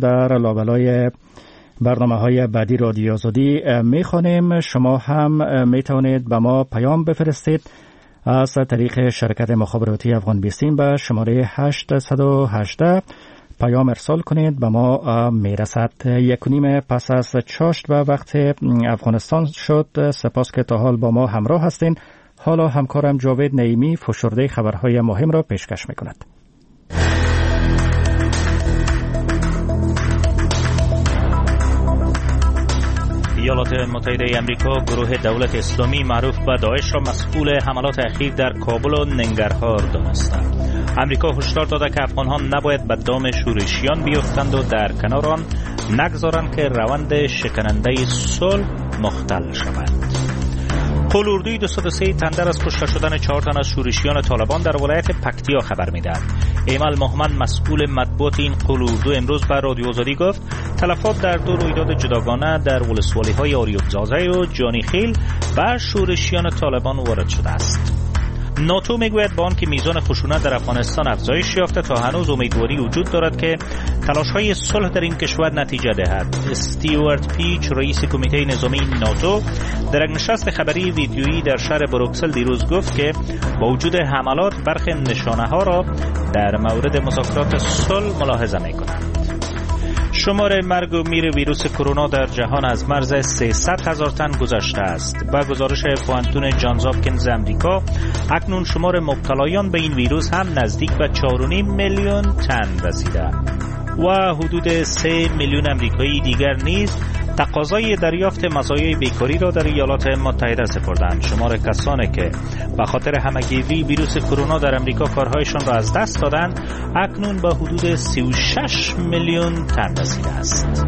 در لابلای برنامه‌های بعدی رادیو آزادی می‌خوانیم. شما هم می‌توانید به ما پیام بفرستید از طریق شرکت مخابراتی افغان بیستیم به شماره 818 پیام ارسال کنید. به ما میرسد. 1:30 پس از چاشت و وقت افغانستان شد. سپاس که تا حال با ما همراه هستین. حالا همکارم جاوید نعیمی فشرده خبرهای مهم را پیشکش می‌کند. ایالات متحده امریکا گروه دولت اسلامی معروف به داعش را مسئول حملات اخیر در کابل و ننگرهار دانستند. امریکا هشدار داده که افغان‌ها نباید به دام شورشیان بیفتند و در کنار آن نگذارند که روند شکننده صلح مختل شود. قول-اردوی 203 تندر از کشته شدن 4 تن از شورشیان طالبان در ولایت پکتیا خبر می‌دهد. ایمل محمد مسئول مطبوعات این قول-اردو امروز به رادیو آزادی گفت تلفات در 2 رویداد جداگانه در ولسوالی‌های آریوبزاده و جانیخیل و شورشیان طالبان وارد شده است. ناتو میگوید با آنکه میزان خشونت در افغانستان افزایش یافته تا هنوز امیدواری وجود دارد که تلاش‌های صلح در این کشور نتیجه دهد. استیوارت پیچ رئیس کمیته نظامی ناتو در یک نشست خبری ویدیویی در شهر بروکسل دیروز گفت که با وجود حملات برخی نشانه‌ها را در مورد مذاکرات صلح ملاحظه می‌کنند. شمار مرگ و میر ویروس کرونا در جهان از مرز 300,000 تن گذشته است. با گزارش پوانتون جانز هاپکینز امریکا اکنون شمار مبتلایان به این ویروس هم نزدیک به 4.5 میلیون تن رسیده و حدود 3 میلیون امریکایی دیگر نیز تقاضای دریافت مزایای بیکاری را در ایالات متحده سپردند. شمار کسانی که به خاطر همه‌گیری ویروس کرونا در امریکا کارهایشان را از دست دادند اکنون به حدود 36 میلیون تن رسیده است.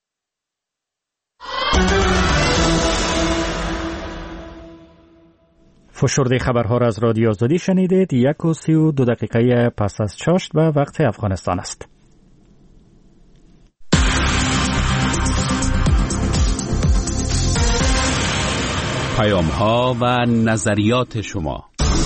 فشرده خبرها را از رادیو آزادی شنیدید. 1:32 دقیقه پس از چاشت و وقت افغانستان است. پیام‌ها و نظریات شما.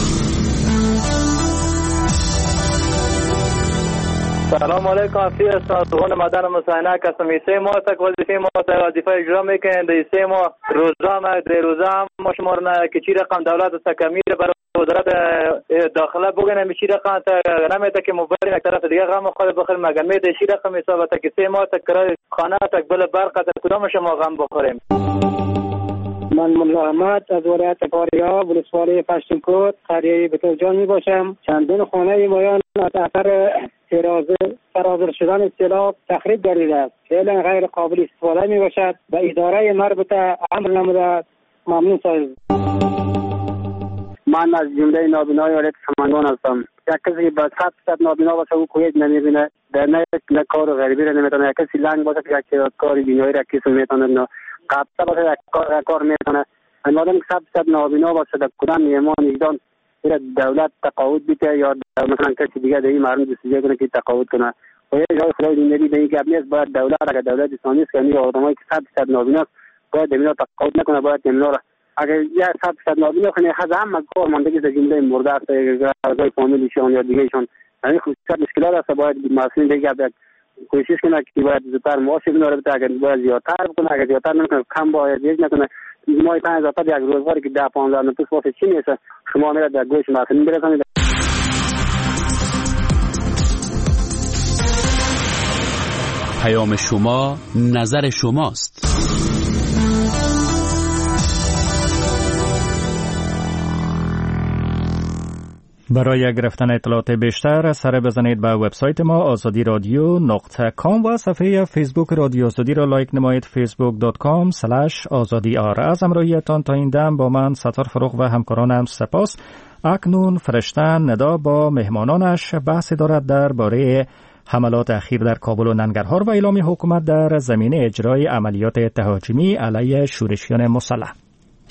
سلام علیکم. استادان مدن مساینه کسم ایسه ما تک وظیفه اجرا میکنند. ایسه ما روزه هم شما که چی رقم دولت سکمیر برای وزارت داخله بگنه میشی رقم نمیده که مبرین یک طرف دیگه غم خود بخوریم مگه میده شی رقم حساب تک ایسه ما تک کرای خانه تک بل برق تک کدام شما غم بخوریم. من ملا احمد از ولایت فاریاب ولسوالی پشتونکوت قریه بتوجان می باشم. چندین خانه مایان از اثر سرازیر شدن سیلاب تخریب گردیده است. فعلا غیر قابل استفاده می باشد و اداره مربوطه امر نموده. ممنون صاحب. من از جمله نابینای ولایت سمنگان هستم. یک کسی با 100% نابینا باشه او کویت نمیبینه، در نه کار غریبی را نمیتونه. یک کسی لنگ باشه که یک کار بینایی را کسی میتونه، قبطه باشه یک کار میتونه. مادام که 100% نابینا باشه در کدام ایمان ایجان دولت تقاعد بده یا مثلا کسی دیگه در این مردم دستگیر کنه که تقاعد کنه. و یه جای خدای دیندگی به این گپ نیست. باید دولت اگر دولت اسلامی است که این آدمایی که 100% نابینا است باید اینا تقاعد نکنه. باید اینا را اگر یه 100% نابینا کنه خود هم کار ماندگی در جمله مرده است اعضای فامیلشون یا دیگهشون این خصوصیت مشکلات است. باید مسئولین دیگه کوشش کنه که باید زودتر معاش بگیره. اگر باید زیادتر بکنه، اگر زیادتر نکنه کم باید یک نکنه. ماهی 5000 تا یک روزگاری که 10-15 نفس واسه چی میشه شما میره در گوش مسئولین برسونید. پیام شما نظر شماست. برای گرفتن اطلاعات بیشتر سر بزنید به وبسایت ما azadiradyo.com و صفحه فیسبوک رادیو آزادی را لایک نمایید. facebook.com/azadiar. از همراهیتان تا این دم با من ستار فروغ و همکارانم سپاس. اکنون فرشتن ندا با مهمانانش بحث دارد درباره حملات اخیر در کابل و ننگرهار و اعلام حکومت در زمینه اجرای عملیات تهاجمی علیه شورشیان مسلح.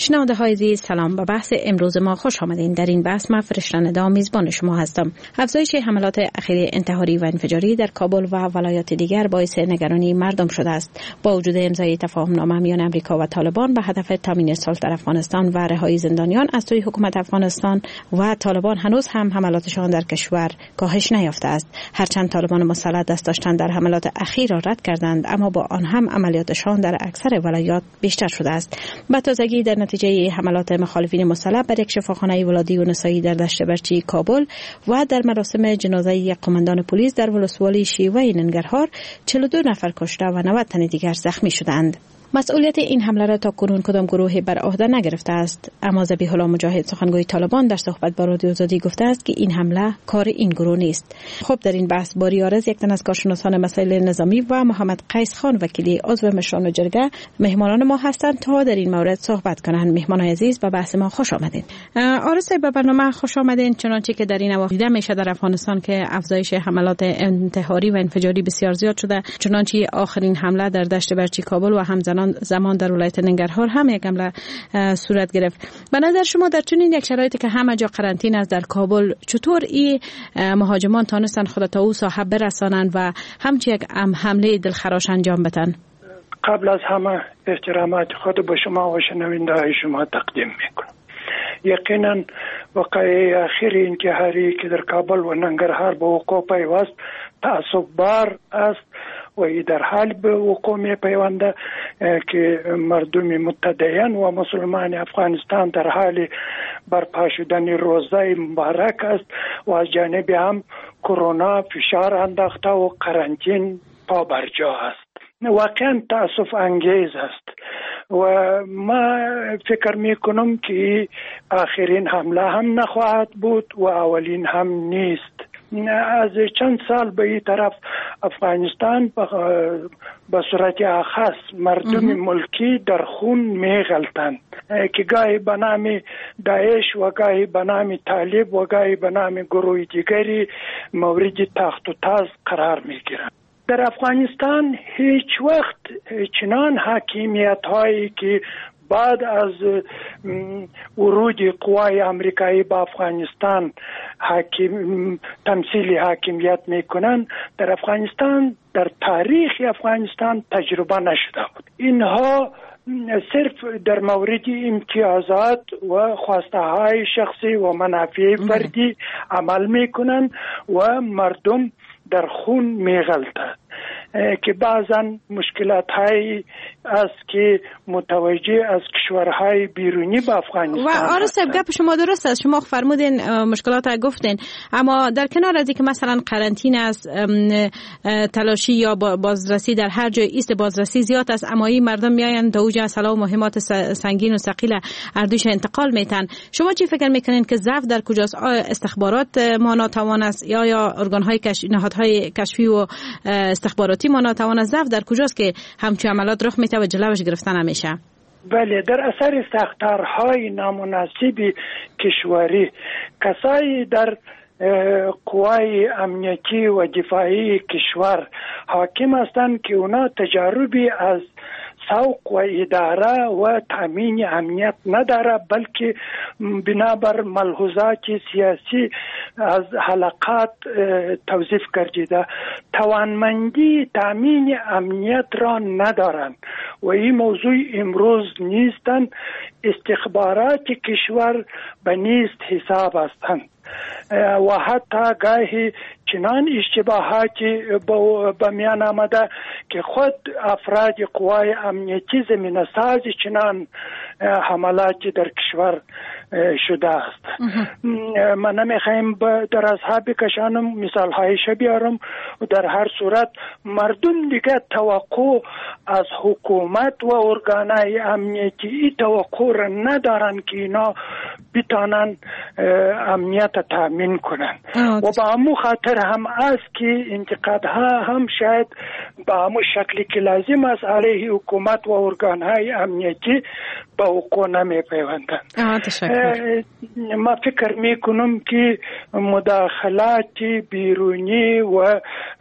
شنونده های عزیز سلام. به بحث امروز ما خوش آمدین. در این بحث من فرشته ندا میزبان شما هستم. افزایش حملات اخیر انتحاری و انفجاری در کابل و ولایات دیگر باعث نگرانی مردم شده است. با وجود امضای تفاهم نامه میان امریکا و طالبان به هدف تامین صلح در افغانستان و رهایی زندانیان از سوی حکومت افغانستان و طالبان هنوز هم حملاتشان در کشور کاهش نیافته است. هرچند طالبان مسلح دست داشتن در حملات اخیر را رد کردند، اما با آن هم عملیاتشان در اکثر ولایات بیشتر شده است. به تازگی در نتیجه حملات مخالفین مسلح بر یک شفاخانه ولادی و نسایی در دشت برچی کابل و در مراسم جنازه یک قماندان پلیس در ولسوالی شیوه ننگرهار 42 نفر کشته و 90 تن دیگر زخمی شدند. مسئولیت این حمله را تا کنون کدام گروهی بر عهده نگرفته است، اما ذبیح الله مجاهد سخنگوی طالبان در صحبت با رادیو آزادی گفته است که این حمله کار این گروه نیست. خب در این بحث باری عارض یک تن از کارشناسان مسائل نظامی و محمد قیس خان وکیلی عضو مشران جرگه مهمانان ما هستند تا در این مورد صحبت کنند. مهمان عزیز به بحث ما خوش آمدید. عارض به برنامه خوش آمدین. چنانچه که در این اواخر دیده میشه در افغانستان که افزایش حملات انتحاری و انفجاری بسیار زیاد شده، چنانچه آخرین حمله در دشت برچی کابل و همزمان زمان در ولایت ننگرهار هم یک حمله صورت گرفت. به نظر شما در چنین یک شرایطی که همه جا قرنطینه است در کابل، چطور این مهاجمان تانستن خود تا او ساحه برسانند و همچنین یک حمله دلخراش انجام بدن؟ قبل از همه احترامات خود به شما و شنونده های شما تقدیم میکنم. یقینا واقعه اخیر انتحاری که در کابل و ننگرهار به وقوع پیوست تعصب بار است و در حال به وقوع می پیونده که مردم متدین و مسلمان افغانستان در حال برپا شدن روزه مبارک است و از جانب هم کرونا فشار انداخته و قرنطین پا برجا است. واقعا تأسف انگیز است و ما فکر می کنم که آخرین حمله هم نخواهد بود و اولین هم نیست. از چند سال به این طرف افغانستان به صورت اخص مردم ملکی در خون می غلطند که گاهی به نام داعش و گاهی به نام طالب و گاهی به نام گروه دیگری مورد تخت و تاز قرار می گیرند. در افغانستان هیچ وقت چنان حاکمیت هایی که بعد از ورود قوای امریکایی به افغانستان تمثیل حاکمیت میکنن در افغانستان در تاریخ افغانستان تجربه نشده بود. اینها صرف در مورد امتیازات و خواسته های شخصی و منافع فردی عمل میکنن و مردم در خون میغلطند که بعضا مشکلات هایی است که متوجه از کشورهای بیرونی به افغانستان و آره صاحب گپ شما درست است. شما فرمودین مشکلات ها گفتین، اما در کنار از اینکه مثلا قرنطینه است، تلاشی یا بازرسی در هر جای ایست بازرسی زیاد است، اما این مردم میاین دوج اسلحه و مهمات سنگین و ثقیل اردوش انتقال میتن. شما چی فکر میکنین که ضعف در کجاست؟ استخبارات ما ناتوان است یا ارگان های نهادهای کشفی و استخباراتی ما ناتوان است؟ ضعف در کجاست که همچین عملات رخ میته و جلوش گرفته نمیشه؟ بله، در اثر ساختارهای نامناسب کشوری کسایی در قوای امنیتی و دفاعی کشور حاکم هستند که اونا تجاربی از سوق و اداره و تامین امنیت نداره، بلکه بنابر ملحوظات سیاسی از حلقات توظیف گردیده توانمندی تامین امنیت را ندارند و این موضوع امروز نیستند. استخبارات کشور به نیست حساب هستند و حتی گاهی چنان اشتباهاتی به میان آمده که خود افراد قوای امنیتی زمینه ساز چنان حملاتی در کشور شده است. من نمیخوایم در اصحاب کشانم مثال هایش بیارم و در هر صورت مردم دیگه توقع از حکومت و ارگانهای امنیتی توقع را ندارن که اینا بتانن امنیت تامین کنن و با همون خاطر هم است که انتقادها هم شاید با همون شکلی که لازم است علیه حکومت و ارگانهای امنیتی به وقوع نمی پیوندند. ما فکر می کنم که مداخلات بیرونی و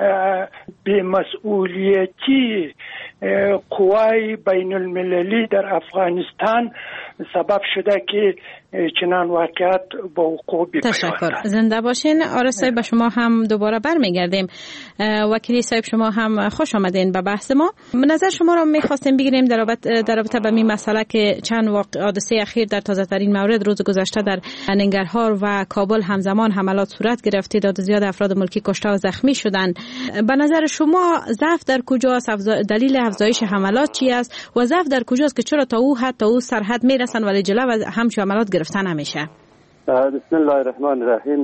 بی‌مسئولیتی قوای بین المللی در افغانستان سبب شده که چنان واقعیت با وقوع بیفتد. تشکر. زنده باشین. آرش صاحب به شما هم دوباره برمیگردیم. وکیلی صاحب شما هم خوش آمدین به بحث ما. نظر شما را می‌خواستیم بگیریم در رابطه با این مسئله که چند حادثه اخیر در تازه ترین مورد روز گذشته در ننگرهار و کابل همزمان حملات صورت گرفت، تعداد زیاد افراد ملکی کشته و زخمی شدند. به نظر شما ضعف در کجاست؟ دلیل افزایش حملات چی است و ضعف در کجاست که چرا تا او سرحد میرسن ولی جلو و همچون حملات گرفتن نمیشه؟ بسم الله الرحمن الرحیم.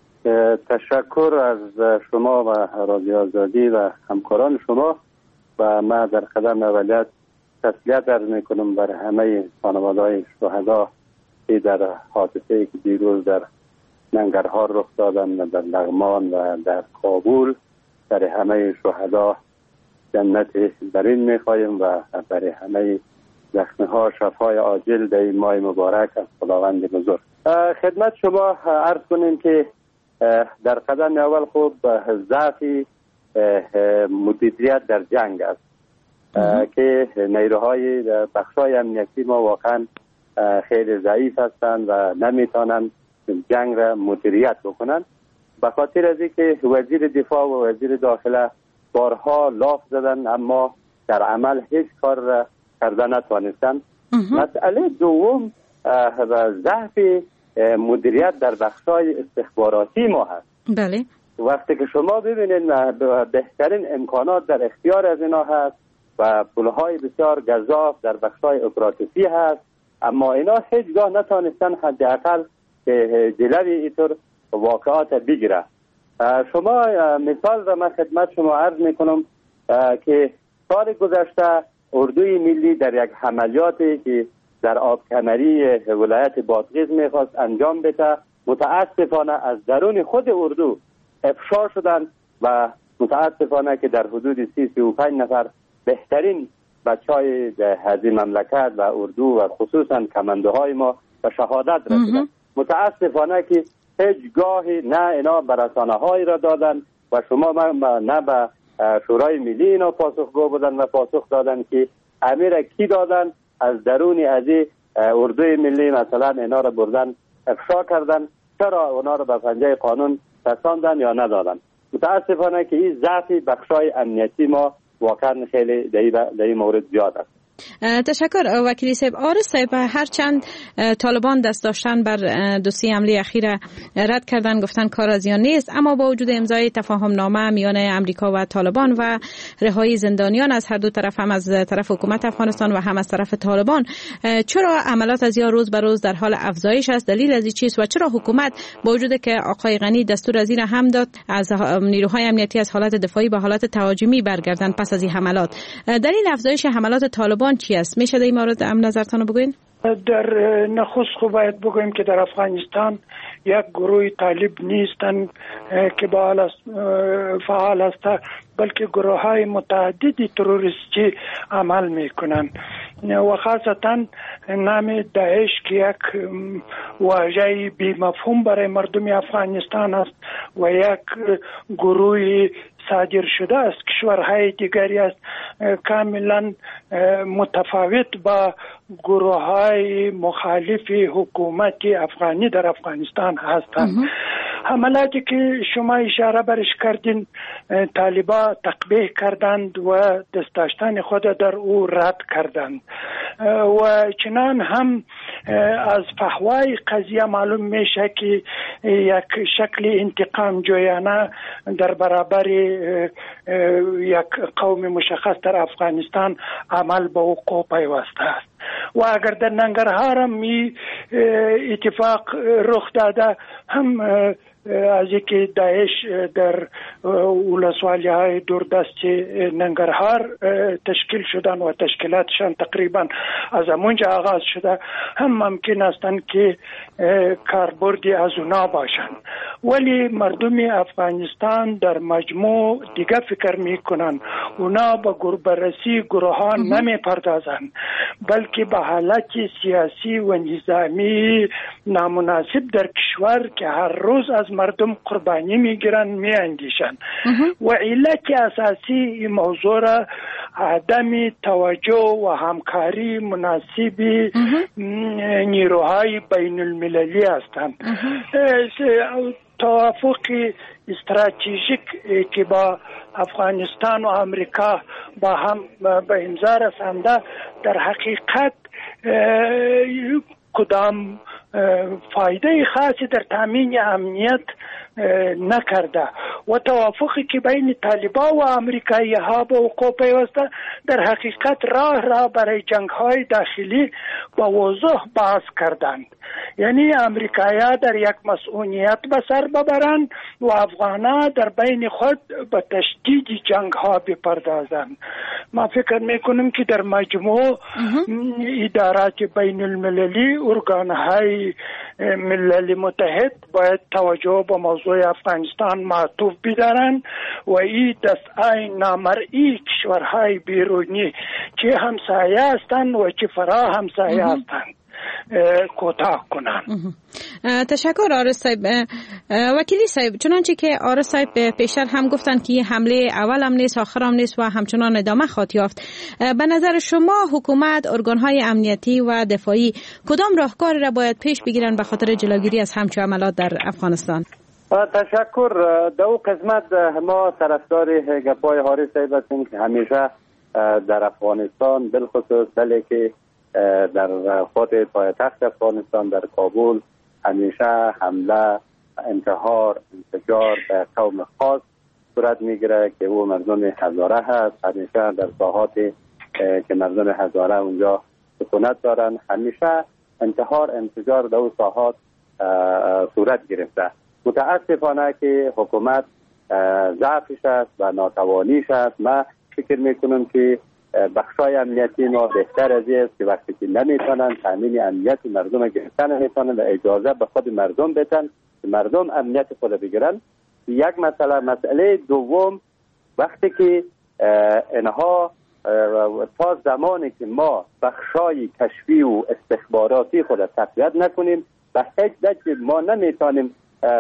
تشکر از شما و رادیو آزادی و همکاران شما و من در قدم اولیت تسلیت عرض میکنم بر همه خانواده‌های شهدا که در حادثه‌ای که دیروز در ننگرهار رخ دادن، در لغمان و در کابل، برای همه شهدا جنت برین میخوایم و برای همه زخمی‌ها شفای عاجل در این ماه مبارک از خداوند بزرگ. خدمت شما عرض کنیم که در قدم اول خوب ضعفی مدیریت در جنگ است که نیروهای بخشای امنیتی ما واقعا خیلی ضعیف هستند و نمیتونن جنگ را مدیریت بکنن. به خاطر از اینکه وزیر دفاع و وزیر داخله بارها لاف زدن اما در عمل هیچ کار را کرده نتوانستند. مسئله دوم ضعف مدیریت در بخشای استخباراتی ما هست. بله. وقتی که شما ببینید بهترین امکانات در اختیار از اینا هست و پولهای بسیار گزاف در بخشای اپراتیفی هست، اما اینا هیچگاه نتوانستن حداقل جلوی اینطور واقعات بگیره. شما مثال را من خدمت شما عرض میکنم که سال گذشته اردوی ملی در یک عملیاتی که در آبکمری ولایت بادغیس میخواست انجام بده، متاسفانه از درون خود اردو افشا شدن و متاسفانه که در حدود 35 نفر بهترین بچهای هذه مملکت و اردو و خصوصا کماندوهای ما به شهادت رسیدند. متاسفانه که هیچگاهی نه اینا برسانه‌هایی را دادن و شما نه به شورای ملی اینا پاسخگو بودن و پاسخ دادن که امیر کی دادن از درون از اردوی ملی مثلا اینا را بردن افشا کردن، چرا اونا را به پنجه قانون رساندن یا ندادن. متاسفانه که این ضعف بخشای امنیتی ما واقعا خیلی در این مورد زیاد است. تشکر وکیلی صاحب. آرش صاحب، هرچند طالبان دست داشتن بر دوسیه حمله اخیر رد کردن، گفتن کار از آن نیست، اما با وجود امضای تفاهم نامه میان امریکا و طالبان و رهایی زندانیان از هر دو طرف، هم از طرف حکومت افغانستان و هم از طرف طالبان، چرا عملیات از یا روز به روز در حال افزایش است؟ دلیل از این چیست و چرا حکومت با وجود که آقای غنی دستور از این هم داد از نیروهای امنیتی از حالت دفاعی به حالت تهاجمی برگردن پس از این حملات، دلیل افزایش حملات طالبان چی است؟ میشه در این مورد هم نظرتون بگوین؟ در نخست خو باید بگویم که در افغانستان یک گروه طالب نیستن که فعال است، بلکه گروه های متعددی تروریستی عمل میکنن و خاصتا نام داعش که یک واژه بی مفهوم برای مردم افغانستان است و یک گروه صادر شده از کشورهای دیگری است، کاملا متفاوت با گروه های مخالف حکومت افغانی در افغانستان هستند. حملاتی که شما اشاره برش کردین طالبان تقبیح کردند و دست داشتن خود در او رد کردند و چنان هم از فحوای قضیه معلوم میشه که یک شکل انتقام جویانه در برابر یک قوم مشخص در افغانستان عمل به وقوع پیوسته است و اگر در ننگرهار هم اتفاق رخ داده، هم از اینکه داعش در ولسوالی‌های دوردست ننگرهار تشکیل شدن و تشکیلاتشان تقریبا از اونجا آغاز شده هم ممکن استند که کاربردی از اونا باشن، ولی مردم افغانستان در مجموع دیگه فکر میکنن، اونا به بررسی گروه ها نمی پردازن، بلکه به حالت سیاسی و نظامی نامناسب در کشور که هر روز از مردم قربانی میگیرن میاندیشن و علت اساسی این موضوع را عدم توجه و همکاری مناسب نیروهای بین المللی هستند. توافق استراتژیک که با افغانستان و امریکا با هم به امضا رسانده در حقیقت کدام فایده خاصی در تامین امنیت نکرده و توافقی که بین طالبان و امریکایی ها به وقوع پیوسته در حقیقت راه برای جنگ های داخلی با وضوح باز کردند. یعنی امریکایی ها در یک مسئولیت به سر ببرند و افغانان در بین خود به تشدید جنگ ها بپردازند. ما فکر میکنم که در مجموع ادارات بین المللی، ارگان های ملل متحد باید توجه به موضوع افغانستان معطوف بدارند و این دستای نامرئی کشورهای بیرونی که همسایه هستند و که فرا همسایه هستند کوتاه کنند. تشکر آرش صاحب. وکیلی صاحب، چنانچه که آرش صاحب پیشتر هم گفتند که حمله اول هم نیست آخر هم نیست و همچنان ادامه خواهد یافت، به نظر شما حکومت، ارگانهای امنیتی و دفاعی کدام راهکار را باید پیش بگیرند به خاطر جلوگیری از همچون عملات در افغانستان؟ تشکر. در اون قسمت ما طرفدار گپای حارث صاحب هستیم که همیشه در افغانستان بالخصوص که در خود پایتخت افغانستان در کابل همیشه حمله، انتحار، انفجار به قوم خاص صورت میگیره که او مردم هزاره هست. همیشه در ساحاتی که مردم هزاره اونجا سکونت دارن همیشه انتحار، انفجار در اون ساحات صورت گرفته. متاسفانه که حکومت ضعفش است و ناتوانیش است. من فکر میکنم که بخشای امنیتی ما بهتر از این است که وقتی که نمیتونن تامین امنیت مردم گرفتن نمیتونن و اجازه به خود مردم بدن که مردم امنیت خود بگیرن. یک مسئله دوم، وقتی که اینها تا زمانی که ما بخشای کشفی و استخباراتی خود تقویت نکنیم به هیچ وجه ما نمیتونیم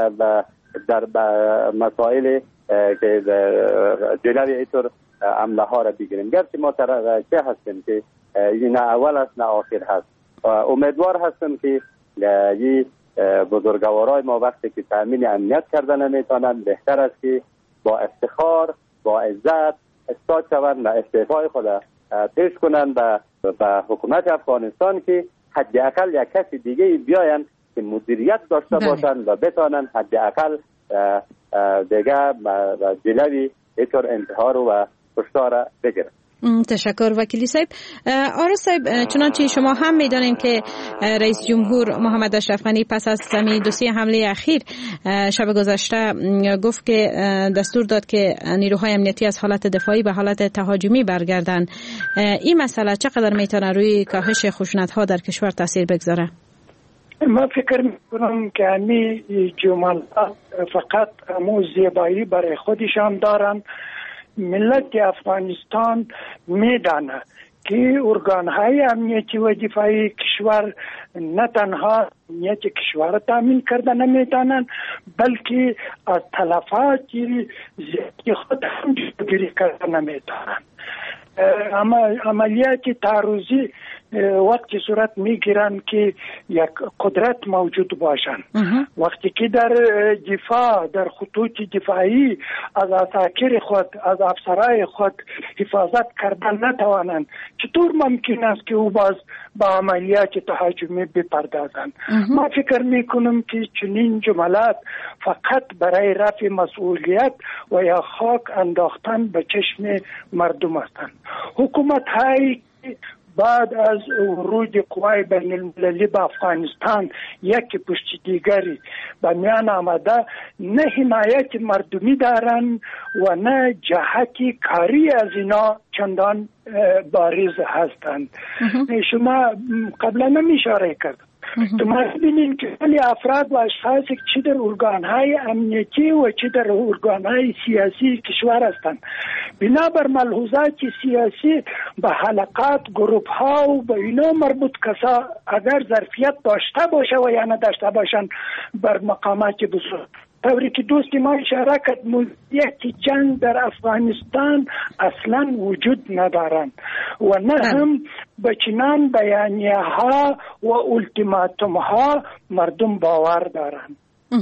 در مسائل که جلوی اینطور عمله ها را بگیریم. گرچه ما چه هستیم که نه اول است نه آخر هست. امیدوار هستم که این بزرگوارای ما وقتی که تامین امنیت کردن نمیتونن بهتر است که با افتخار، با عزت استاد شوند و استعفای خود پیش کنند به حکومت افغانستان که حداقل یک کسی دیگه بیاین که مدیریت داشته باشند و بتانند حداقل دیگه جلوی اینطور انتحار و کشتار بگیرند. تشکر وکیلی صاحب. آرش صاحب، چنانچه شما هم میدانید که رئیس جمهور محمد اشرف غنی پس از دو-سه حمله اخیر شب گذشته گفت که دستور داد که نیروهای امنیتی از حالت دفاعی به حالت تهاجمی برگردند. این مسئله چقدر میتونه روی کاهش خشونت‌ها در کشور تاثیر بگذاره؟ من فکر میکنم که همین جملات فقط همون زیبایی برای خودشان دارن. ملت افغانستان میدانه که ارگانهای امنیتی و دفاعی کشور نه تنها امنیت کشور را تامین کرده نمیتونن بلکه از تلفات زیادی خود هم جلوگیری کرده نمیتونن. عملیات تعرضی وقتی صورت میگیرن که یک قدرت موجود باشن. وقتی که در دفاع، در خطوط دفاعی از عساکر خود، از افسرای خود حفاظت کردن نتوانند، چطور ممکن است که او باز با عملیات تهاجمی بپردازند؟ ما فکر میکنم که چنین جملات فقط برای رفع مسئولیت و یا خاک انداختن به چشم مردم هستند. حکومت های بعد از ورود قوای بین المللی به افغانستان یکی پشت دیگری به میان آمده، نه حمایت مردمی دارند و نه جهت کاری از اینا چندان بارز هستند. شما قبلا هم اشاره کرد تو ما ببینید که خیلی افراد و اشخاص چه در ارگانهای امنیتی و چه در ارگانهای سیاسی کشور هستند، بنابر ملحوظات سیاسی به حلقات، گروپ ها و به اینا مربوط کسا اگر ظرفیت داشته باشه و یا نداشته باشن بر مقامات بزرگ، طوری که دوستی ما اشاره کرد موضوعیت جنگ در افغانستان اصلا وجود ندارند و نه هم به چنان بیانیه ها و التیماتوم ها مردم باور دارند.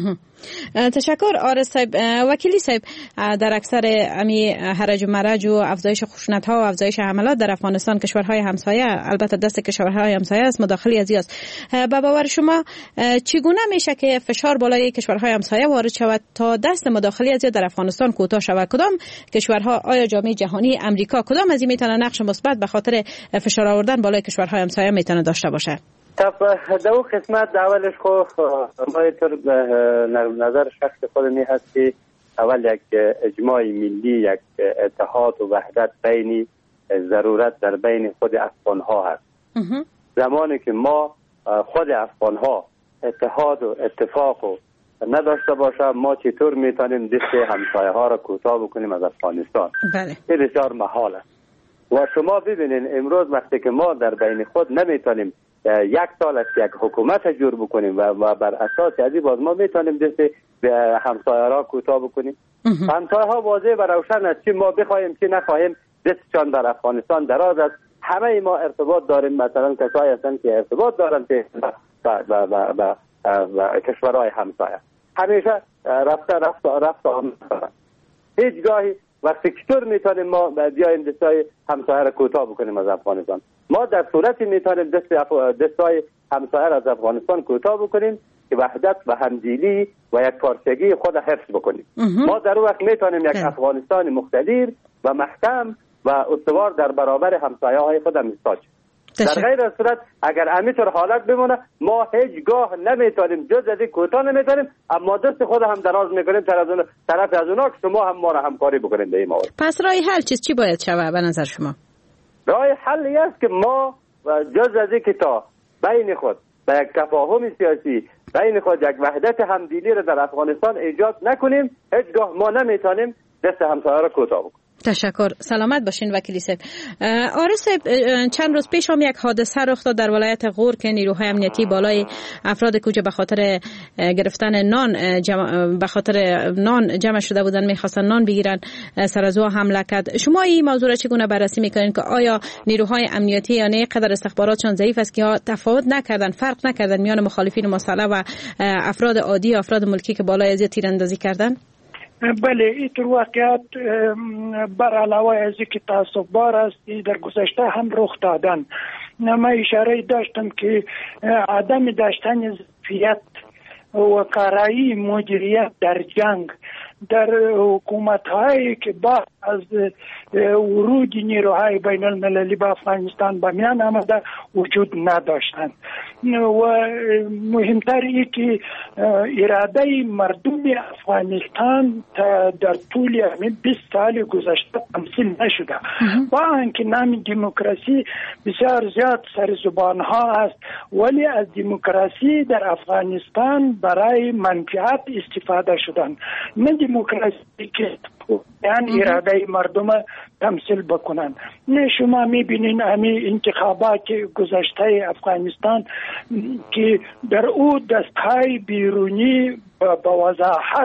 تشکر آرس صاحب. وکیلی صاحب، در اکثر امی هرج و مرج و افزایش خشونت ها و افزایش حملات در افغانستان کشورهای همسایه، البته دست کشورهای همسایه است، مداخله ازی است. به باور شما چگونه میشه که فشار بالای کشورهای همسایه وارد شود تا دست مداخله ازی در افغانستان کوتاه شود؟ کدام کشورها، آیا جامعه جهانی، امریکا، کدام از این میتونه نقش مثبت به خاطر فشار آوردن بالای کشورهای همسایه میتونه داشته باشه؟ دو قسمت اولش خو ما اینطور نظر شخص خود می هست که اول یک اجماع ملی، یک اتحاد و وحدت بینی ضرورت در بین خود افغان ها هست. زمانی که ما خود افغان ها اتحاد و اتفاق و نداشته باشه، ما چطور میتونیم دست همسایه ها را کوتاه بکنیم از افغانستان؟ این بسیار محال است. و شما ببینید امروز وقتی که ما در بین خود نمیتونیم یک سال است یک حکومت جور بکنیم و بر اساس ازی باز ما میتونیم دست همسایه را کوتاه بکنیم. همسایه ها واضح و روشن است که ما بخواهیم که نخواهیم دستشان در افغانستان دراز است. همه ما ارتباط داریم، مثلا کسایی هستند که ارتباط دارند با کشورهای همسایه، همیشه رفت آمد. هیچ گاهی وقتی چطور میتونیم ما بیایم دستای همسایه را کوتاه بکنیم از افغانستان؟ ما در صورتی میتونیم دستای همسایه را از افغانستان کوتاه بکنیم که وحدت و همدلی و یک پارچگی خود حفظ بکنیم. ما در اون وقت میتونیم یک افغانستان مقتدر و محکم و استوار در برابر همسایه های خود میساز. در غیر صورت اگر همینطور حالت بمونه، ما هیچگاه نمیتونیم جز از این کوتاه نمیتونیم، اما دست خود هم دراز میکنیم طرف از اونا که شما هم ما را همکاری بکنیم به این مورد. پس راه حل چی باید شود به نظر شما؟ راه حل است که ما جز از این که تا بین خود به یک تفاهم سیاسی بین خود یک وحدت همدلی را در افغانستان ایجاد نکنیم، هیچگاه ما نمیتونیم دست همسایه را کوتاه بکنیم. تشکر. سلامت باشین وکیلی صاحب. آرس صاحب، چند روز پیش هم یک حادثه رخ داد در ولایت غور که نیروهای امنیتی بالای افراد کوچه به خاطر گرفتن نان به خاطر نان جمع شده بودن، میخواستن نان بگیرن، سر از او حمله کرد. شما این موضوع را چگونه بررسی میکنین که آیا نیروهای امنیتی یا نه قدر استخباراتشان ضعیف است که تفاوت نکردن، فرق نکردن میان مخالفین مسلح و افراد عادی، افراد ملکی که بالای از تیراندازی کردن؟ بله، اینطور واقعات بر علاوه از اینکه تعصب بار است در گذشته هم رخ دادن. من اشاره داشتم که عدم داشتن ظرفیت و کارایی مدیریت در جنگ در حکومت‌هایی که بعد از ورود نیروهای بین المللی به افغانستان به میان آمده وجود نداشتند و مهمتر این که اراده مردم افغانستان در طول 20 سال گذشته تمثیل نشده. با اینکه نام دموکراسی بسیار زیاد سر زبان ها است، ولی از دموکراسی در افغانستان برای منفعت استفاده شدن، نه دموکراسی که یعنی اراده مردم تمثیل بکنن. نه شما میبینین همین انتخابات گذشته افغانستان که در او دستهای بیرونی با وضاحت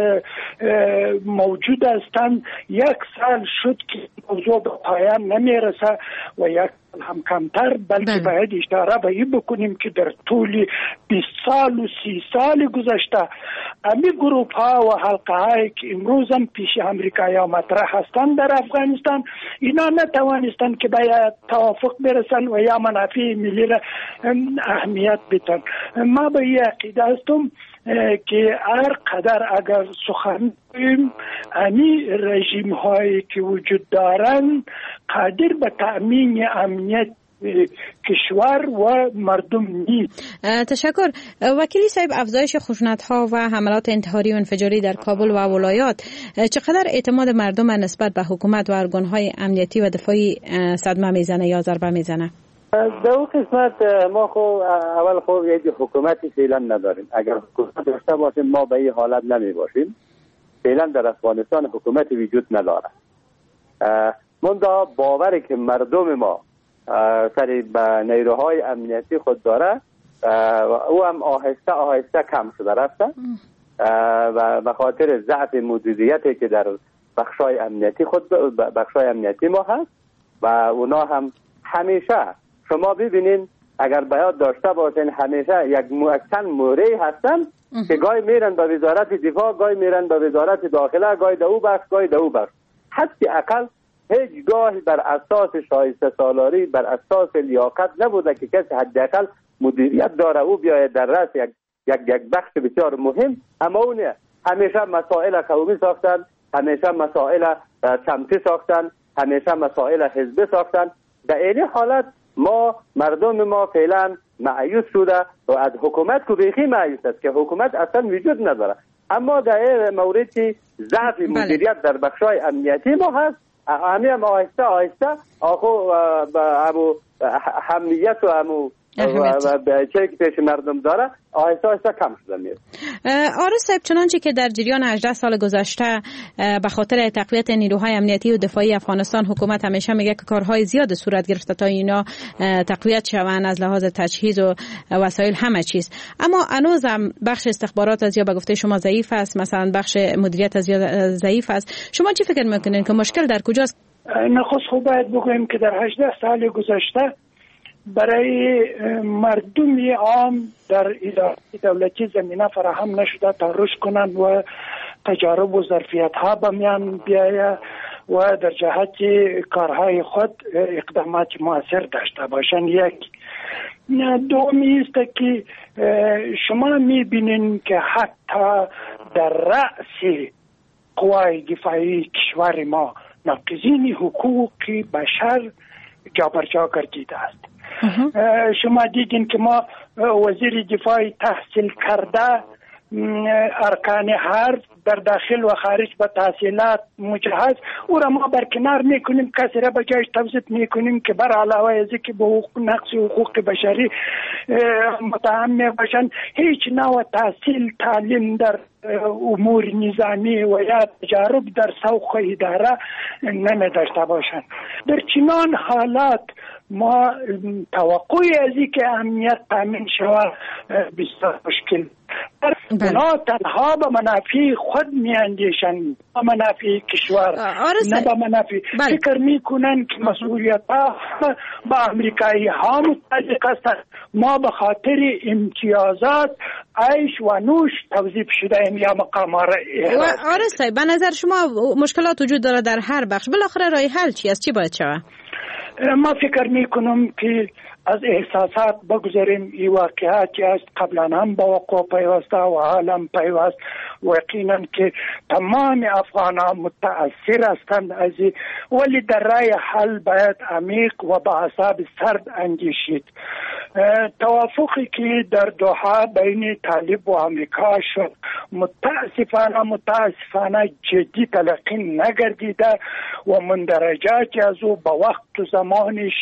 موجود هستند. یک سال شد که موضوع به پایان نمیرسه و یک هم کمتر، بلکه باید اشاره به این بکنیم که در طول 20 سال و 30 سال گذشته امی گروپ ها و حلقه هایی که امروز هم پیش امریکایی ها مطرح هستند در افغانستان، اینا نتوانستند که باید توافق برسن و یا منافع ملی را اهمیت بدن. ما به این عقیده هستم که هر قدر اگر سخن بگوییم امی رژیم هایی که وجود دارند قادر به تأمین امنیت کشور و مردم نیست. تشکر. وکیلی صاحب، افزایش خشونت‌ها و حملات انتحاری و انفجاری در کابل و ولایات چقدر اعتماد مردم نسبت به حکومت و ارگان‌های امنیتی و دفاعی صدمه میزنه یا ضربه میزنه؟ در اون قسمت ما اول یک حکومتی فعلا نداریم. اگر حکومت داشته باشیم ما به این حالت نمی باشیم. فعلا در افغانستان حکومتی وجود نداره. منتها باوری که مردم ما سر به نیروهای امنیتی خود داره او هم آهسته آهسته کم شده رفته و به خاطر ضعف مدیریتی که در بخشای امنیتی ما هست و اونا هم همیشه شما ببینین اگر بیاد داشته باشین همیشه یک چند موردی هستن که گاهی میرن به وزارت دفاع، گاهی میرن به وزارت داخله، گاهی دو بخش، گاهی دو بخش. حتی اقل هیچ گاهی بر اساس شایسته سالاری، بر اساس لیاقت نبوده که کسی حداقل مدیریت داره او بیاید در رأس یک بخش بسیار مهم. اما اونه همیشه مسائل قومی ساختن، همیشه مسائل سمتی ساختن، همیشه مسائل حزبی ساختن. در این حالت ما مردم ما فعلا مایوس شده و از حکومت که بیخی مایوس است که حکومت اصلا وجود نداره. اما در این موردی ضعف مدیریت در بخشای امنیتی ما هست. هم آهسته آهسته همو حمیت و همو و چه که پیش مردم داره آهسته آهسته کم شده میاد. آرش صاحب، چنانچه که در جریان 18 سال گذشته به خاطر تقویت نیروهای امنیتی و دفاعی افغانستان حکومت همیشه میگه که کارهای زیاد صورت گرفته تا اینا تقویت شوند از لحاظ تجهیز و وسایل همه چیز، اما هنوز هم بخش استخبارات از یا به گفته شما ضعیف است، مثلا بخش مدیریت از یا ضعیف است. شما چی فکر میکنین که مشکل در کجاست؟ نخست خوب باید بگویم که در 18 سال گذشته برای مردم عام در اداره دولتی زمینه فراهم نشده تا رشد کنند و تجارب و ظرفیت ها به میان بیاید و در جهت کارهای خود اقدامات مؤثر داشته باشند. یک دومی است که شما میبینین که حتی در رأس قوای دفاعی کشور ما ناقضین حقوق بشر جابرجا گردیده است. شما دیدین که ما وزیر دفاع تحصیل کرده ارکان حرب در داخل و خارج به تحصیلات مجهز او را ما برکنار میکنیم، کسی را به جایش توظیف میکنیم که بر علاوه از که به نقص حقوق بشری متهم میباشند هیچ نوع تحصیل تعلیم در امور نظامی و یا تجارب در سوق اداره نمی داشته باشند. در چنان حالات ما توقعی از اینکه امنیت تامین شود بسیار مشکل. اونا تنها به منافع خود میاندیشند، به منافع کشور نه به منافع. فکر میکنن که مسئولیت ها با امریکایی ها متعلق است. ما به خاطر امتیازات عیش و نوش توظیف شده ایم یا مقام را آرش صاحب، به نظر شما مشکلات وجود داره در هر بخش، بالاخره راه حل چی است؟ چی باید شود؟ ما فکر میکنم که از احساسات بگذاریم. این واقعاتی است قبلا هم با وقوع پیوسته و حالا پیوست و یقینا که تمام افغان ها متاثر هستند از این، ولی در راه حل باید عمیق و با اعصاب سرد اندیشید. توافقی که در دوحه بین طالب و امریکا شد متاسفانه جدی تلقی نگردیده و مندرجاتی از او با وقت و زمانش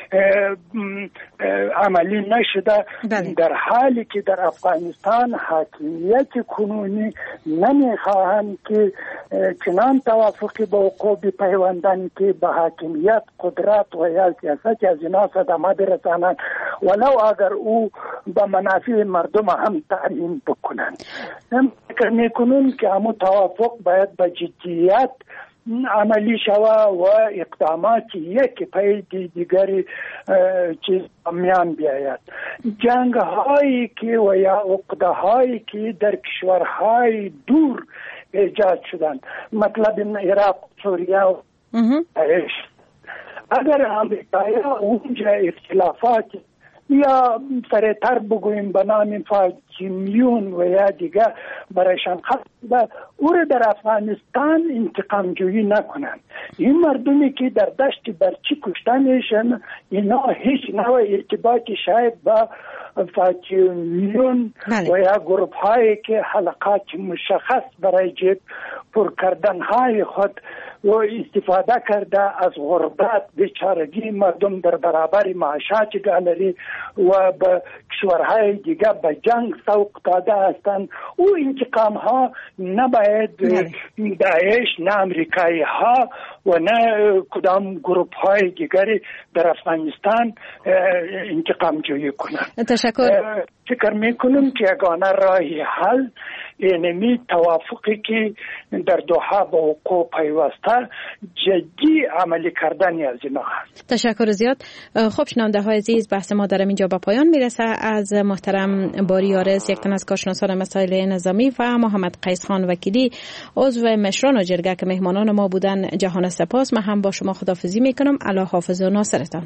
عملی نشده. در حالی که در افغانستان حاکمیت کنونی نمیخواهند که چنان توافقی با وقوع بپیوندند که به حاکمیت قدرت و یا سیاست از اینا صدمه برسانند ولو اگر او به منافع مردم هم تعیین بکنند. فکر میکنم که همون توافق باید به جدیت عملی شود و اقدامات یک پای دیگری چیز میان بیاید. جنگ هایی که و یا عقده هایی که در کشورهای دور ایجاد شدند، مطلب عراق، سوریه و اگر امریکایی اونجا اختلافات یا سریعتر بگوییم به نام فاجیمیون و یا دیگه برایشان خواست او را در افغانستان انتقام جویی نکنند. این مردمی که در دشت برچی کشته میشن اینا هیچ نوع ارتباطی شاید با فاجیمیون و یا گروپ هایی که حلقات مشخص برای جیب پر کردن های خود و استفاده کرده از غربت بیچارگی مردم در برابر معاشات گالری و به کشورهای دیگه به جنگ سوق داده هستند. او انتقام ها نباید داعش نه امریکایی ها و نه کدام گروپ های دیگری در افغانستان انتقام جویی کنند. تشکر. فکر میکنم که یگانه راهی حل اینمی توافقی که در دوحه با وقوع پیوسته جدی عملی کردن از اینا هست. تشکر زیاد. خب شنونده های عزیز، بحث ما در اینجا به پایان میرسه. از محترم باری آرز، یک تن از کارشناسان مسائل نظامی، و محمد قیس خان وکیلی، عضو مشران و جرگه که مهمانان ما بودن، جهان سپاس. من هم با شما خداحافظی میکنم. الله حافظ و ناصرتان.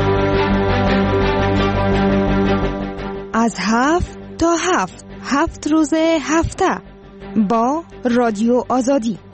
از 7 تا 7 روز هفته با رادیو آزادی.